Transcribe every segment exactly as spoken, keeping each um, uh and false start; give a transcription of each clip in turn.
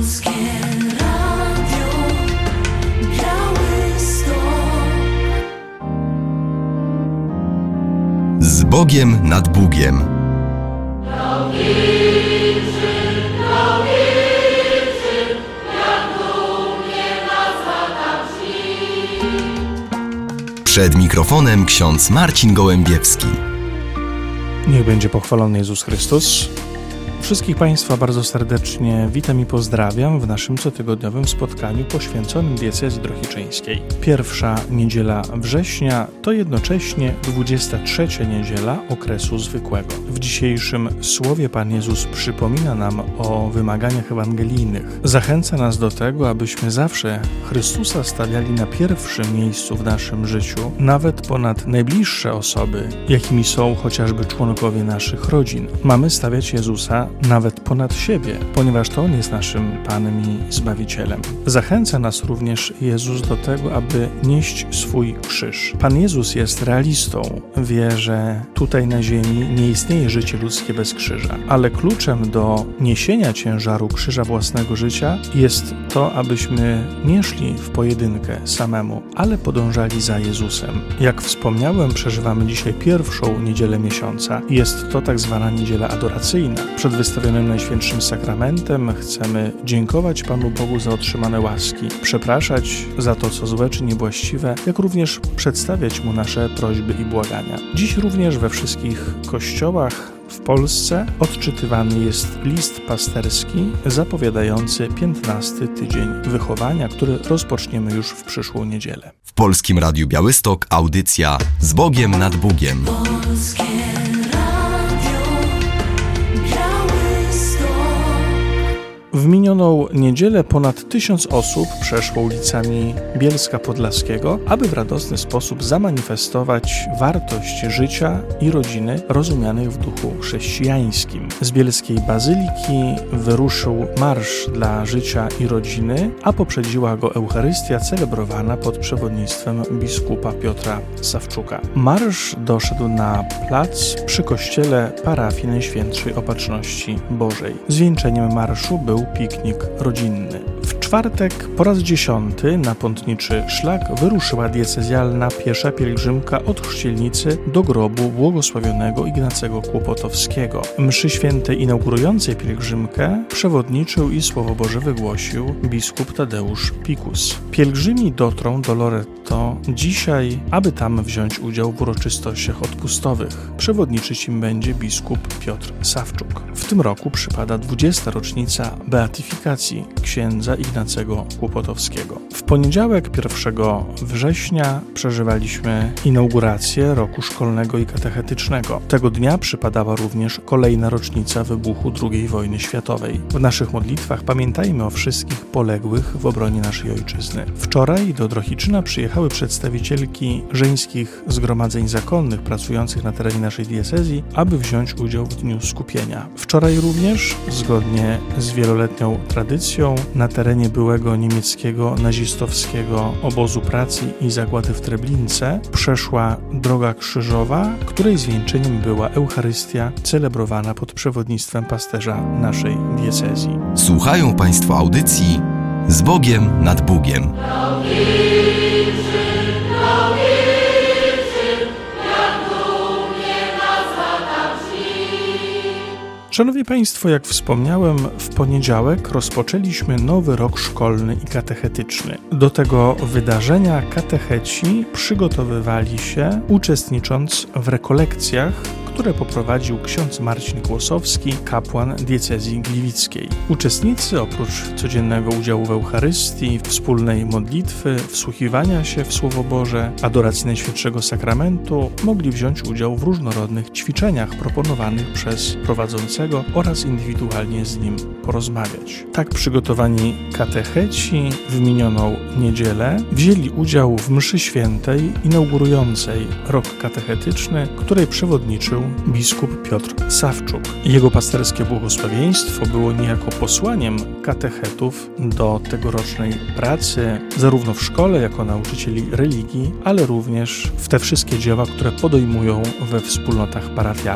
Polskie Radio Białystok. Z Bogiem nad Bugiem. Przed mikrofonem ksiądz Marcin Gołębiewski. Niech będzie pochwalony Jezus Chrystus. Wszystkich Państwa bardzo serdecznie witam i pozdrawiam w naszym cotygodniowym spotkaniu poświęconym diecezji drohiczyńskiej. Pierwsza niedziela września to jednocześnie dwudziesta trzecia niedziela okresu zwykłego. W dzisiejszym słowie Pan Jezus przypomina nam o wymaganiach ewangelijnych. Zachęca nas do tego, abyśmy zawsze Chrystusa stawiali na pierwszym miejscu w naszym życiu, nawet ponad najbliższe osoby, jakimi są chociażby członkowie naszych rodzin. Mamy stawiać Jezusa nawet ponad siebie, ponieważ to On jest naszym Panem i Zbawicielem. Zachęca nas również Jezus do tego, aby nieść swój krzyż. Pan Jezus jest realistą. Wie, że tutaj na ziemi nie istnieje życie ludzkie bez krzyża, ale kluczem do niesienia ciężaru krzyża własnego życia jest to, abyśmy nie szli w pojedynkę samemu, ale podążali za Jezusem. Jak wspomniałem, przeżywamy dzisiaj pierwszą niedzielę miesiąca. Jest to tak zwana niedziela adoracyjna. Przed wystawionym Najświętszym Sakramentem chcemy dziękować Panu Bogu za otrzymane łaski, przepraszać za to, co złe czy niewłaściwe, jak również przedstawiać Mu nasze prośby i błagania. Dziś również we wszystkich kościołach w Polsce odczytywany jest list pasterski zapowiadający piętnasty tydzień wychowania, który rozpoczniemy już w przyszłą niedzielę. W Polskim Radiu Białystok audycja Z Bogiem nad Bugiem. Polskie W minioną niedzielę ponad tysiąc osób przeszło ulicami Bielska Podlaskiego, aby w radosny sposób zamanifestować wartość życia i rodziny rozumianych w duchu chrześcijańskim. Z Bielskiej Bazyliki wyruszył marsz dla życia i rodziny, a poprzedziła go Eucharystia celebrowana pod przewodnictwem biskupa Piotra Sawczuka. Marsz doszedł na plac przy kościele parafii Najświętszej Opatrzności Bożej. Zwieńczeniem marszu był piknik rodzinny. W czwartek po raz dziesiąty na pątniczy szlak wyruszyła diecezjalna piesza pielgrzymka od Chrzcielnicy do grobu błogosławionego Ignacego Kłopotowskiego. Mszy świętej inaugurującej pielgrzymkę przewodniczył i Słowo Boże wygłosił biskup Tadeusz Pikus. Pielgrzymi dotrą do Loretto dzisiaj, aby tam wziąć udział w uroczystościach odpustowych. Przewodniczyć im będzie biskup Piotr Sawczuk. W tym roku przypada dwudziesta rocznica beatyfikacji księdza Ignacego Kłopotowskiego. W poniedziałek pierwszego września przeżywaliśmy inaugurację roku szkolnego i katechetycznego. Tego dnia przypadała również kolejna rocznica wybuchu drugiej wojny światowej. W naszych modlitwach pamiętajmy o wszystkich poległych w obronie naszej ojczyzny. Wczoraj do Drohiczyna przyjechały przedstawicielki żeńskich zgromadzeń zakonnych pracujących na terenie naszej diecezji, aby wziąć udział w Dniu Skupienia. Wczoraj również, zgodnie z wieloletnią tradycją, na terenie byłego niemieckiego nazistowskiego obozu pracy i zagłady w Treblince przeszła droga krzyżowa, której zwieńczeniem była Eucharystia celebrowana pod przewodnictwem pasterza naszej diecezji. Słuchają Państwo audycji Z Bogiem nad Bugiem. Szanowni Państwo, jak wspomniałem, w poniedziałek rozpoczęliśmy nowy rok szkolny i katechetyczny. Do tego wydarzenia katecheci przygotowywali się, uczestnicząc w rekolekcjach, które poprowadził ksiądz Marcin Kłosowski, kapłan diecezji gliwickiej. Uczestnicy oprócz codziennego udziału w Eucharystii, wspólnej modlitwy, wsłuchiwania się w Słowo Boże, adoracji Najświętszego Sakramentu, mogli wziąć udział w różnorodnych ćwiczeniach proponowanych przez prowadzącego oraz indywidualnie z nim porozmawiać. Tak przygotowani katecheci w minioną niedzielę wzięli udział w mszy świętej inaugurującej rok katechetyczny, której przewodniczył biskup Piotr Sawczuk. Jego pasterskie błogosławieństwo było niejako posłaniem katechetów do tegorocznej pracy, zarówno w szkole jako nauczycieli religii, ale również w te wszystkie dzieła, które podejmują we wspólnotach parafialnych.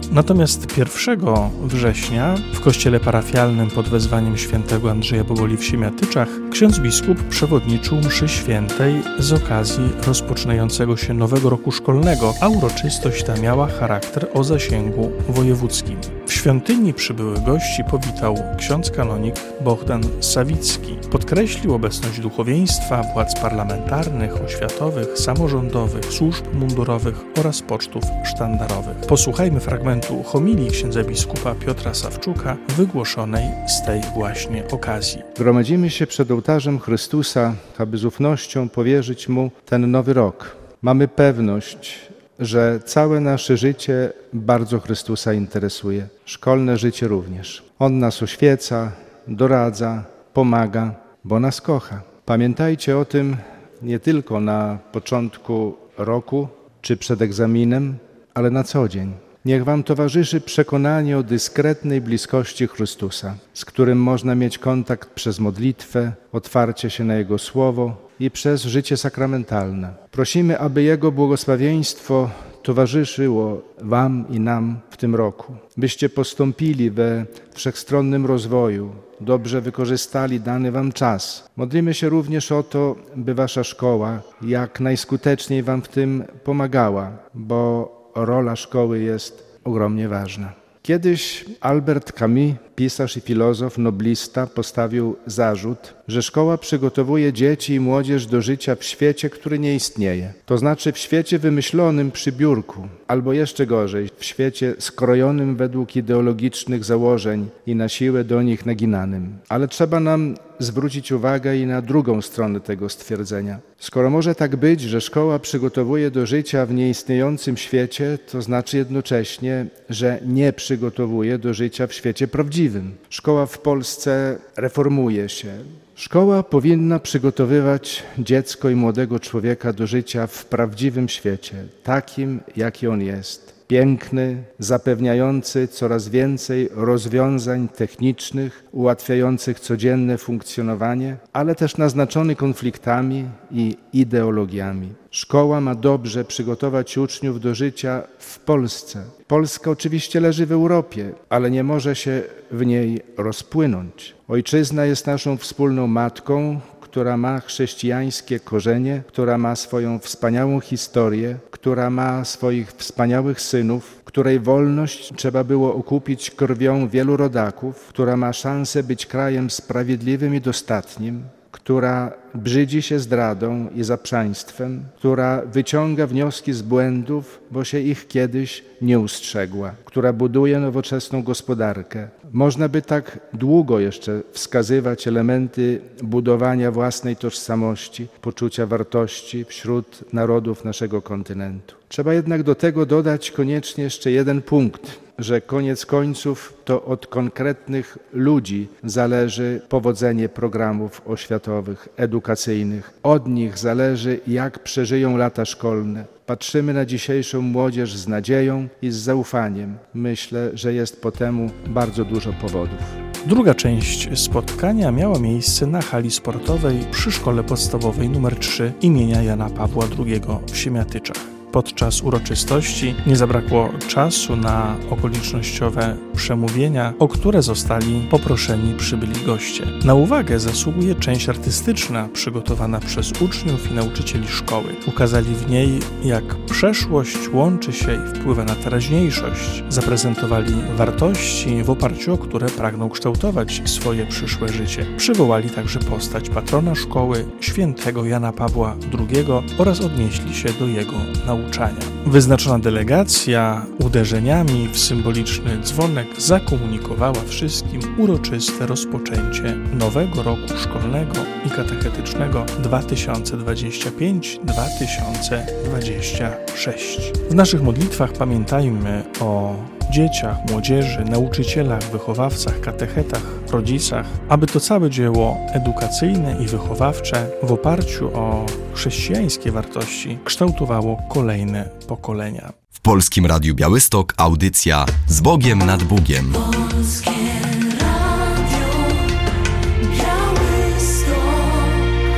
Natomiast pierwszego września w kościele parafialnym pod wezwaniem świętego Andrzeja Boboli w Siemiatyczach ksiądz biskup przewodniczył mszy świętej z okazji rozpoczynającego się nowego roku szkolnego, a uroczystość ta miała charakter o zasięgu wojewódzkim. W świątyni przybyłych gości powitał ksiądz kanonik Bohdan Sawicki. Podkreślił obecność duchowieństwa, władz parlamentarnych, oświatowych, samorządowych, służb mundurowych oraz pocztów sztandarowych. Posłuchajmy fragmentu homilii księdza biskupa Piotra Sawczuka wygłoszonej z tej właśnie okazji. Gromadzimy się przed ołtarzem Chrystusa, aby z ufnością powierzyć Mu ten nowy rok. Mamy pewność, że całe nasze życie bardzo Chrystusa interesuje. Szkolne życie również. On nas oświeca, doradza, pomaga, bo nas kocha. Pamiętajcie o tym nie tylko na początku roku czy przed egzaminem, ale na co dzień. Niech wam towarzyszy przekonanie o dyskretnej bliskości Chrystusa, z którym można mieć kontakt przez modlitwę, otwarcie się na Jego Słowo i przez życie sakramentalne. Prosimy, aby Jego błogosławieństwo towarzyszyło wam i nam w tym roku, byście postąpili we wszechstronnym rozwoju, dobrze wykorzystali dany wam czas. Modlimy się również o to, by wasza szkoła jak najskuteczniej wam w tym pomagała, bo rola szkoły jest ogromnie ważna. Kiedyś Albert Camus, pisarz i filozof, noblista, postawił zarzut, że szkoła przygotowuje dzieci i młodzież do życia w świecie, który nie istnieje. To znaczy w świecie wymyślonym przy biurku, albo jeszcze gorzej, w świecie skrojonym według ideologicznych założeń i na siłę do nich naginanym. Ale trzeba nam zwrócić uwagę i na drugą stronę tego stwierdzenia. Skoro może tak być, że szkoła przygotowuje do życia w nieistniejącym świecie, to znaczy jednocześnie, że nie przygotowuje do życia w świecie prawdziwym. Szkoła w Polsce reformuje się. Szkoła powinna przygotowywać dziecko i młodego człowieka do życia w prawdziwym świecie, takim, jaki on jest. Piękny, zapewniający coraz więcej rozwiązań technicznych, ułatwiających codzienne funkcjonowanie, ale też naznaczony konfliktami i ideologiami. Szkoła ma dobrze przygotować uczniów do życia w Polsce. Polska oczywiście leży w Europie, ale nie może się w niej rozpłynąć. Ojczyzna jest naszą wspólną matką, która ma chrześcijańskie korzenie, która ma swoją wspaniałą historię, która ma swoich wspaniałych synów, której wolność trzeba było okupić krwią wielu rodaków, która ma szansę być krajem sprawiedliwym i dostatnim, która brzydzi się zdradą i zaprzaństwem, która wyciąga wnioski z błędów, bo się ich kiedyś nie ustrzegła, która buduje nowoczesną gospodarkę. Można by tak długo jeszcze wskazywać elementy budowania własnej tożsamości, poczucia wartości wśród narodów naszego kontynentu. Trzeba jednak do tego dodać koniecznie jeszcze jeden punkt, że koniec końców to od konkretnych ludzi zależy powodzenie programów oświatowych, edukacyjnych. Od nich zależy, jak przeżyją lata szkolne. Patrzymy na dzisiejszą młodzież z nadzieją i z zaufaniem. Myślę, że jest po temu bardzo dużo powodów. Druga część spotkania miała miejsce na hali sportowej przy Szkole Podstawowej nr trzy imienia Jana Pawła drugiego w Siemiatyczach. Podczas uroczystości nie zabrakło czasu na okolicznościowe przemówienia, o które zostali poproszeni przybyli goście. Na uwagę zasługuje część artystyczna przygotowana przez uczniów i nauczycieli szkoły. Ukazali w niej, jak przeszłość łączy się i wpływa na teraźniejszość. Zaprezentowali wartości, w oparciu o które pragną kształtować swoje przyszłe życie. Przywołali także postać patrona szkoły, świętego Jana Pawła drugiego oraz odnieśli się do jego nauczania. Wyznaczona delegacja uderzeniami w symboliczny dzwonek zakomunikowała wszystkim uroczyste rozpoczęcie nowego roku szkolnego i katechetycznego dwa tysiące dwudziestego piątego do dwa tysiące dwudziestego szóstego. W naszych modlitwach pamiętajmy o dzieciach, młodzieży, nauczycielach, wychowawcach, katechetach, rodzicach, aby to całe dzieło edukacyjne i wychowawcze w oparciu o chrześcijańskie wartości kształtowało kolejne pokolenia. W Polskim Radiu Białystok audycja Z Bogiem nad Bugiem. Polskie Radio Białystok.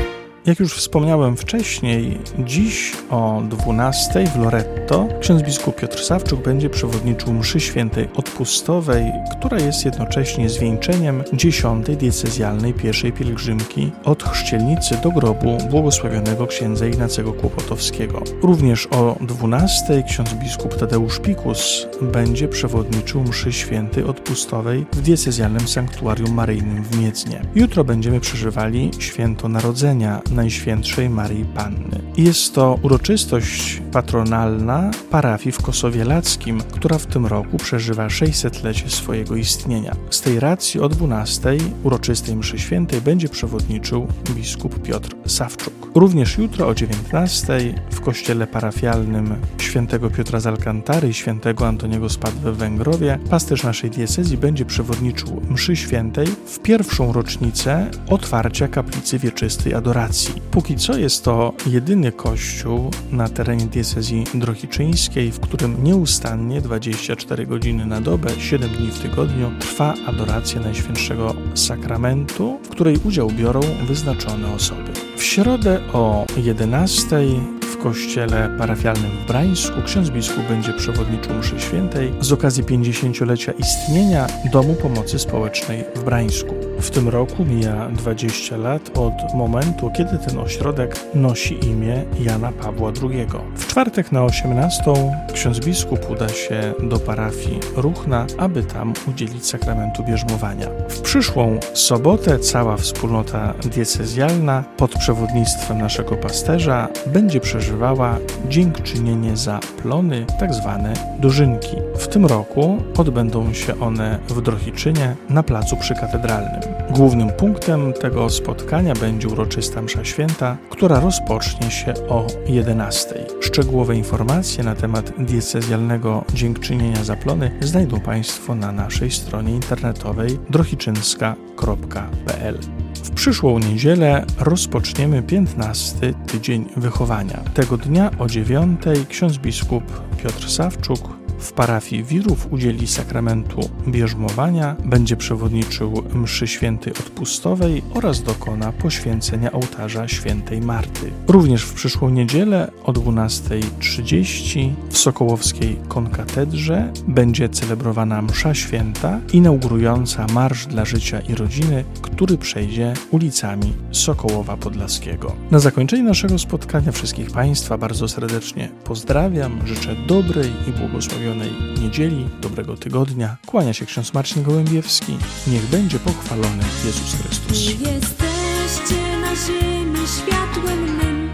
Jak już wspomniałem wcześniej, dziś o dwunastej w Loretto ksiądz biskup Piotr Sawczuk będzie przewodniczył mszy świętej odpustowej, która jest jednocześnie zwieńczeniem dziesiątej diecezjalnej pierwszej pielgrzymki od chrzcielnicy do grobu błogosławionego księdza Ignacego Kłopotowskiego. Również o dwunastej ksiądz biskup Tadeusz Pikus będzie przewodniczył mszy świętej odpustowej w diecezjalnym sanktuarium maryjnym w Miedznie. Jutro będziemy przeżywali święto Narodzenia Najświętszej Maryi Panny. Jest to uroczystość patronalna parafii w Kosowie Lackim, która w tym roku przeżywa sześćsetlecie swojego istnienia. Z tej racji o dwunastej uroczystej mszy świętej będzie przewodniczył biskup Piotr Sawczuk. Również jutro o dziewiętnastej w kościele parafialnym świętego Piotra z Alcantary i świętego Antoniego z Padwy w Węgrowie pasterz naszej diecezji będzie przewodniczył mszy świętej w pierwszą rocznicę otwarcia kaplicy wieczystej adoracji. Póki co jest to jedyny kościół na terenie diecezji drohiczyńskiej, w którym nieustannie dwadzieścia cztery godziny na dobę, siedem dni w tygodniu trwa adoracja Najświętszego Sakramentu, w której udział biorą wyznaczone osoby. W środę o jedenastej w kościele parafialnym w Brańsku ksiądz biskup będzie przewodniczył mszy świętej z okazji pięćdziesięciolecia istnienia Domu Pomocy Społecznej w Brańsku. W tym roku mija dwadzieścia lat od momentu, kiedy ten ośrodek nosi imię Jana Pawła drugiego. W czwartek na osiemnastą ksiądz biskup uda się do parafii Ruchna, aby tam udzielić sakramentu bierzmowania. W przyszłą sobotę cała wspólnota diecezjalna pod przewodnictwem naszego pasterza będzie przeżywała dziękczynienie za plony, tak zwane dożynki. W tym roku odbędą się one w Drohiczynie na placu przykatedralnym. Głównym punktem tego spotkania będzie uroczysta msza święta, która rozpocznie się o jedenastej. Szczegółowe informacje na temat diecezjalnego dziękczynienia za plony znajdą Państwo na naszej stronie internetowej drohiczynska kropka p l. W przyszłą niedzielę rozpoczniemy piętnasty tydzień wychowania. Tego dnia o dziewiątej ksiądz biskup Piotr Sawczuk w parafii Wirów udzieli sakramentu bierzmowania, będzie przewodniczył mszy świętej odpustowej oraz dokona poświęcenia ołtarza świętej Marty. Również w przyszłą niedzielę o dwunastej trzydzieści w sokołowskiej konkatedrze będzie celebrowana msza święta inaugurująca Marsz dla Życia i Rodziny, który przejdzie ulicami Sokołowa Podlaskiego. Na zakończenie naszego spotkania wszystkich Państwa bardzo serdecznie pozdrawiam, życzę dobrej i błogosławionej niedzieli, dobrego tygodnia. Kłania się ksiądz Marcin Gołębiewski. Niech będzie pochwalony Jezus Chrystus. Wy jesteście na ziemi światłem mym.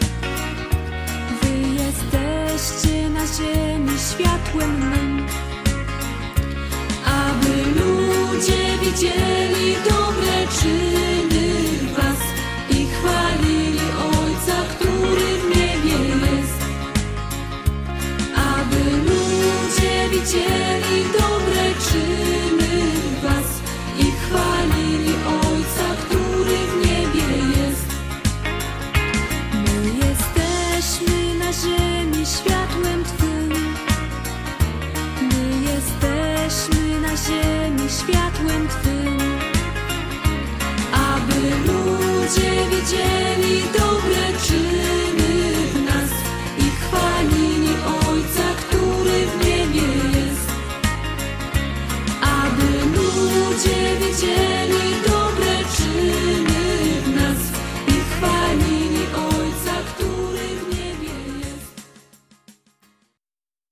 Wy jesteście na ziemi światłem mym. Aby ludzie widzieli dobre czyny was i chwalili Ojca, który w niebie jest. Aby ludzie widzieli dobre czyny was i chwalili Ojca, który w niebie jest. My jesteśmy na ziemi światłem Twym. My jesteśmy na ziemi światłem Twym. Aby ludzie widzieli dobre czyny